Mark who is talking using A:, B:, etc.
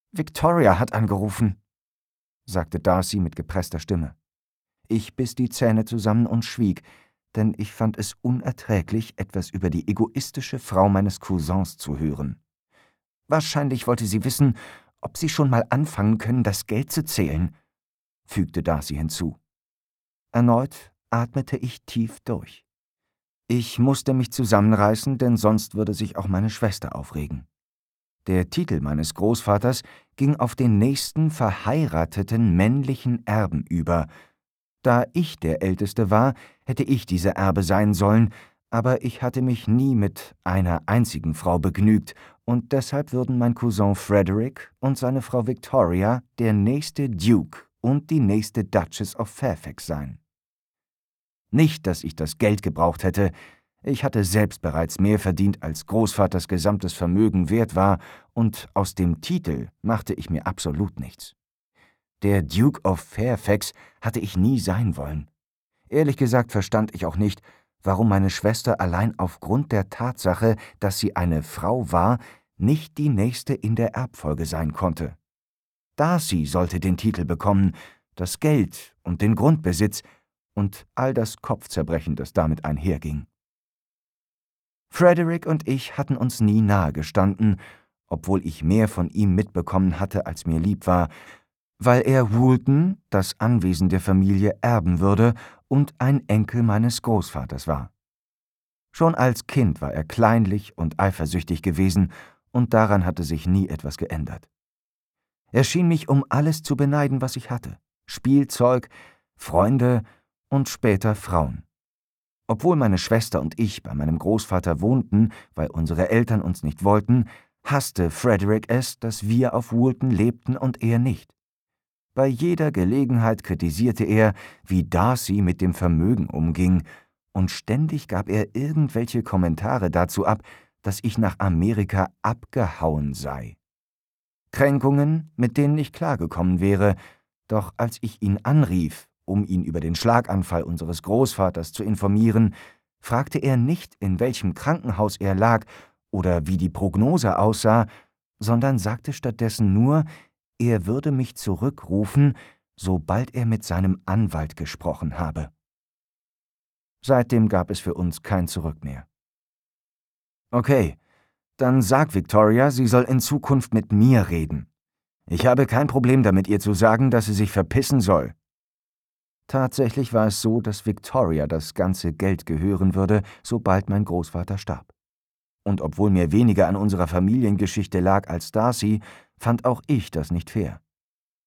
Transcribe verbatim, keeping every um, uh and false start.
A: »Victoria hat angerufen«, sagte Darcy mit gepresster Stimme. Ich biss die Zähne zusammen und schwieg, denn ich fand es unerträglich, etwas über die egoistische Frau meines Cousins zu hören. »Wahrscheinlich wollte sie wissen, ob Sie schon mal anfangen können, das Geld zu zählen«, fügte Darcy hinzu. Erneut atmete ich tief durch. Ich musste mich zusammenreißen, denn sonst würde sich auch meine Schwester aufregen. Der Titel meines Großvaters ging auf den nächsten verheirateten männlichen Erben über. Da ich der Älteste war, hätte ich dieser Erbe sein sollen, aber ich hatte mich nie mit einer einzigen Frau begnügt, und deshalb würden mein Cousin Frederick und seine Frau Victoria der nächste Duke und die nächste Duchess of Fairfax sein. Nicht, dass ich das Geld gebraucht hätte. Ich hatte selbst bereits mehr verdient, als Großvaters gesamtes Vermögen wert war, und aus dem Titel machte ich mir absolut nichts. Der Duke of Fairfax hatte ich nie sein wollen. Ehrlich gesagt verstand ich auch nicht, warum meine Schwester allein aufgrund der Tatsache, dass sie eine Frau war, nicht die nächste in der Erbfolge sein konnte. Darcy sollte den Titel bekommen, das Geld und den Grundbesitz und all das Kopfzerbrechen, das damit einherging. Frederick und ich hatten uns nie nahe gestanden, obwohl ich mehr von ihm mitbekommen hatte, als mir lieb war, weil er Woolton, das Anwesen der Familie, erben würde und ein Enkel meines Großvaters war. Schon als Kind war er kleinlich und eifersüchtig gewesen, und daran hatte sich nie etwas geändert. Er schien mich um alles zu beneiden, was ich hatte: Spielzeug, Freunde und später Frauen. Obwohl meine Schwester und ich bei meinem Großvater wohnten, weil unsere Eltern uns nicht wollten, hasste Frederick es, dass wir auf Woolton lebten und er nicht. Bei jeder Gelegenheit kritisierte er, wie Darcy mit dem Vermögen umging, und ständig gab er irgendwelche Kommentare dazu ab, dass ich nach Amerika abgehauen sei. Kränkungen, mit denen ich klargekommen wäre, doch als ich ihn anrief, um ihn über den Schlaganfall unseres Großvaters zu informieren, fragte er nicht, in welchem Krankenhaus er lag oder wie die Prognose aussah, sondern sagte stattdessen nur, er würde mich zurückrufen, sobald er mit seinem Anwalt gesprochen habe. Seitdem gab es für uns kein Zurück mehr. »Okay, dann sag Victoria, sie soll in Zukunft mit mir reden. Ich habe kein Problem damit, ihr zu sagen, dass sie sich verpissen soll.« Tatsächlich war es so, dass Victoria das ganze Geld gehören würde, sobald mein Großvater starb. Und obwohl mir weniger an unserer Familiengeschichte lag als Darcy, fand auch ich das nicht fair.